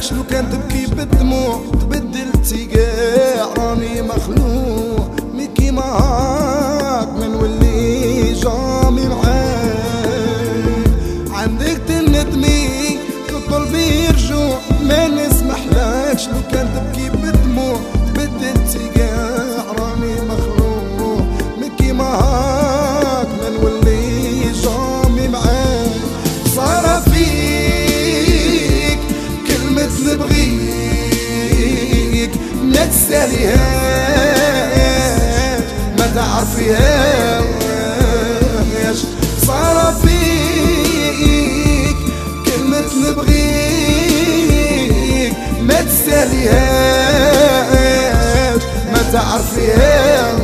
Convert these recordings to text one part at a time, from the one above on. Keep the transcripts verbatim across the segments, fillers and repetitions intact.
محلاكش لو كان تبكي بالدموع تبدلتي كاع راني مخلوق مي كيما هاك ما نولي جامي معاك عندك تندمي تطلبي رجوع ما نسمحلكش لو كان تبكي بالدموع تبدلتي كاع راني مخلوق مي كيما هاك ما نولي جامي معاك صار فيك كلمة نبغيك ما تساليهاش ما تعرفيهاش صار فيك كلمة نبغيك ما تساليهاش ما تعرفيهاش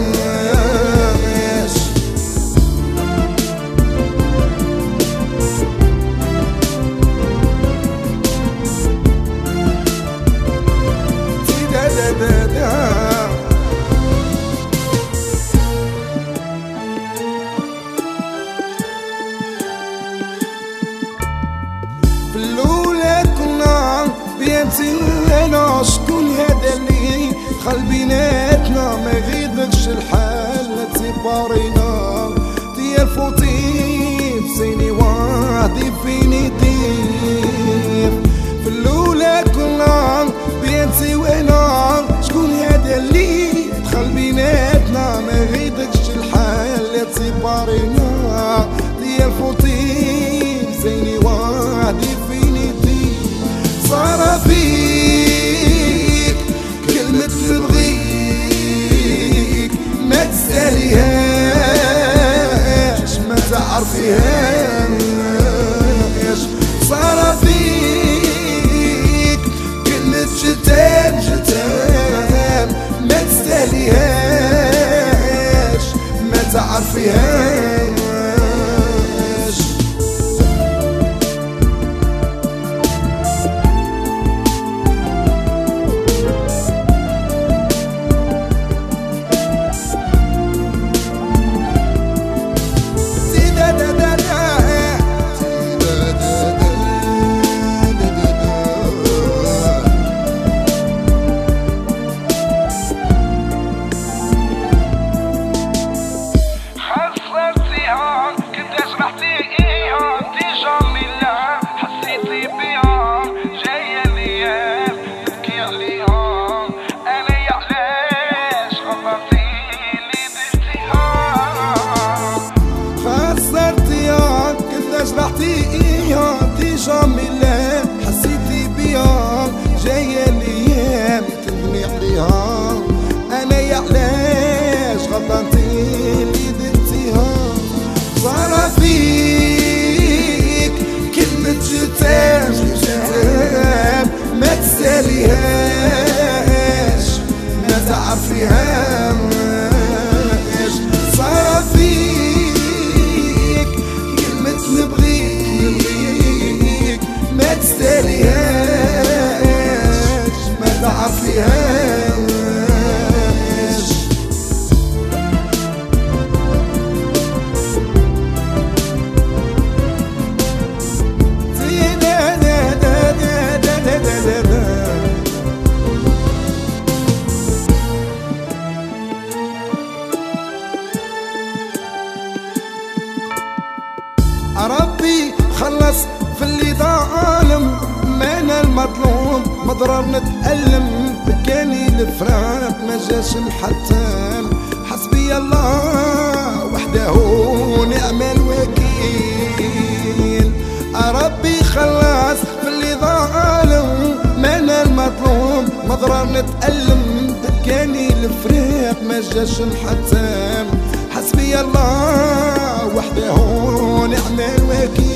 في الأولى كنا بينتي أنا شكون هذا اللي خل بيناتنا ما غيضكش الحال لا تبارينا ديال الفوتيف زيني وحدي فيني دير في الأولى كنا بينتي وأنا شكون هذا اللي دخل بيناتنا ما غيضكش الحال لا تبارينا ديال الفوتيف زيني وحدي فيني دير صار فيك كلمة نبغيك ما تساليهاش ما تعرفيهاش صار فيك كلمة جتان جتان ما تساليهاش ما تعرفيهاش جميلة حسيتي بيها جاية الايام تبني عليها انا يا علاش غلطتي اللي درتيها صار فيك كلمة جتان جتان ما تساليهاش ما تعرفيهاش صار فيك كلمة نبغيك ما تساليهاش ما تعرفيهاش ربي خلص في اللي ظالم ما انا المظلوم مضرر نتألم بكاني الفراق ما جاش محتم حسبي الله وحده نعم الوكيل ربي خلص في اللي ظالم ما انا المظلوم مضرر نتألم بكاني الفراق ما جاش محتم حسبي الله وحده نعم الوكيل